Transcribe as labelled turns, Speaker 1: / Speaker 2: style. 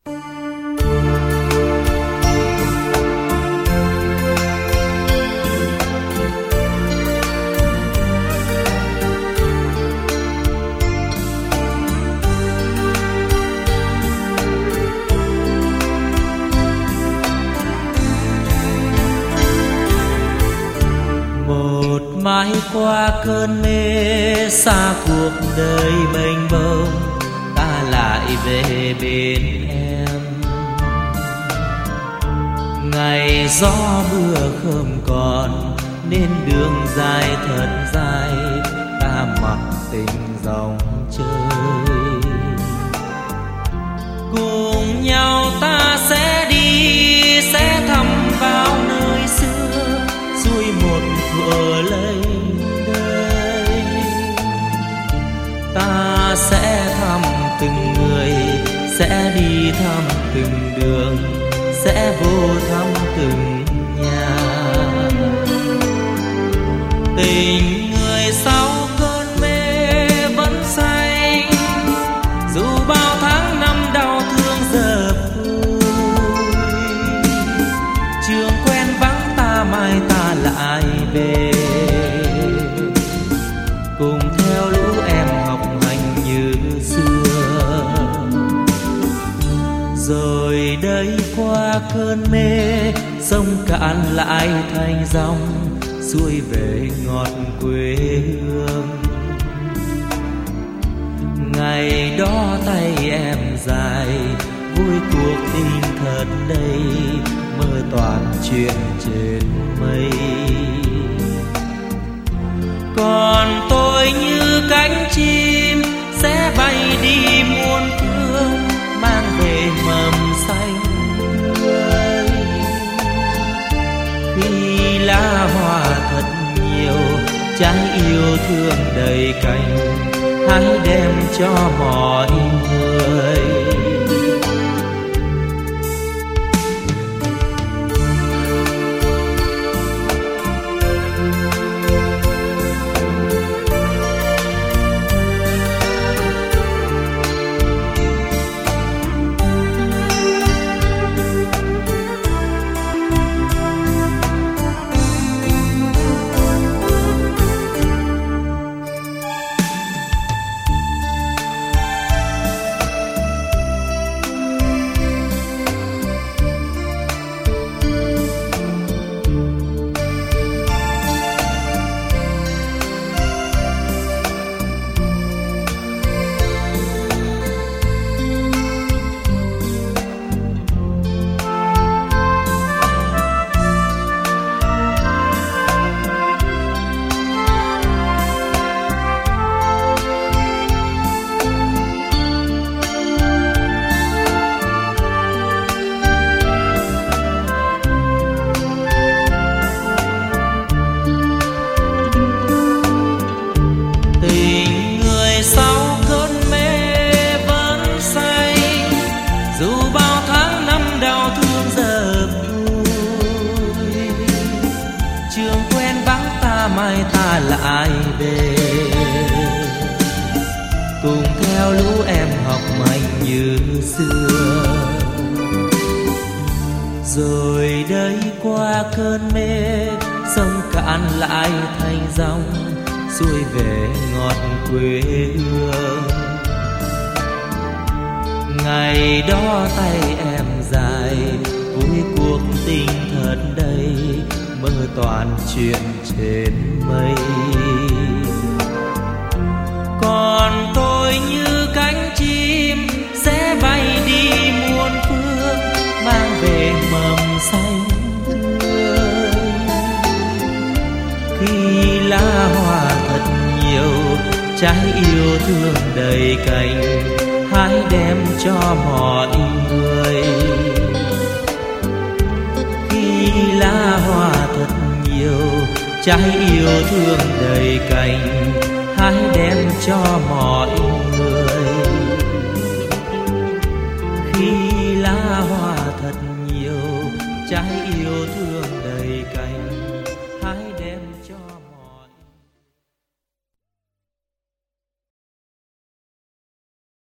Speaker 1: mãi qua cơn mê xa cuộc đời mênh mông, ta lại về bên em. Ngày gió mưa không còn nên đường dài thật dài, ta mặc tình dòng chơi. Cùng nhau ta sẽ đi, sẽ thăm vào nơi xưa, xuôi một thuở lấy đời. Ta sẽ thăm từng người, sẽ đi thăm từng đường, sẽ vô thăm từng nhà. Tình người sau cơn mê vẫn say, dù bao tháng năm đau thương giờ vui. Trường quen vắng ta mai ta lại về, cùng theo lũ em học hành như xưa. Rồi đây qua cơn mê, sông cạn lại thành dòng, xuôi về ngọt quê hương. Ngày đó tay em dài, vui cuộc tình thật đây, mơ toàn chuyện trên mây. Còn tôi như cánh chim sẽ bay đi muôn phương, mang về mầm xanh tươi. Khi lá hoa thật nhiều, trái yêu thương đầy cành, hãy đem cho mọi người. Mai ta lại về, cùng theo lũ em học hành như xưa. Rồi đây qua cơn mê, sông cạn lại thành dòng, xuôi về ngọt quê hương. Ngày đó tay em dài, vui cuộc tình thật đầy, mơ toàn chuyện trên mây. Còn tôi như cánh chim sẽ bay đi muôn phương, mang về mầm xanh tươi. Khi lá hoa thật nhiều, trái yêu thương đầy cành, hãy đem cho mọi người. Khi lá hoa thật nhiều, trái yêu thương đầy cành, hãy đem cho mọi người.